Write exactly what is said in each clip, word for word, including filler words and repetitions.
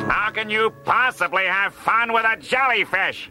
How can you possibly have fun with a jellyfish?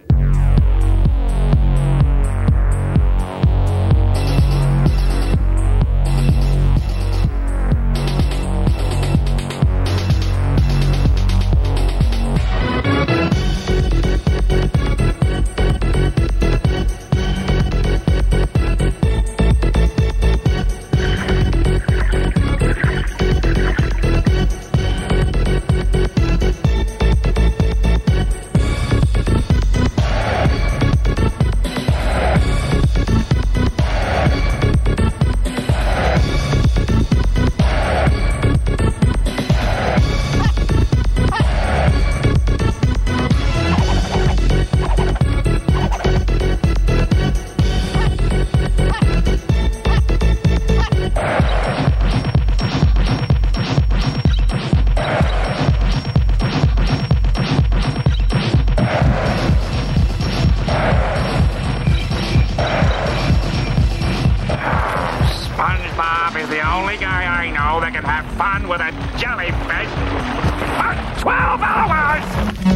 SpongeBob is the only guy I know that can have fun with a jellyfish for twelve hours!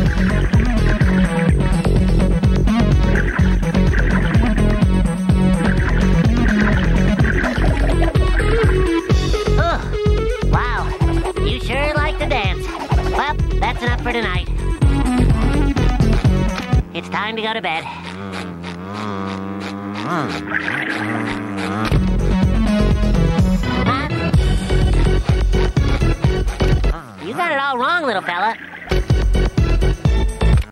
Oh, wow. You sure like to dance. Well, that's enough for tonight. It's time to go to bed. You got it all wrong, little fella.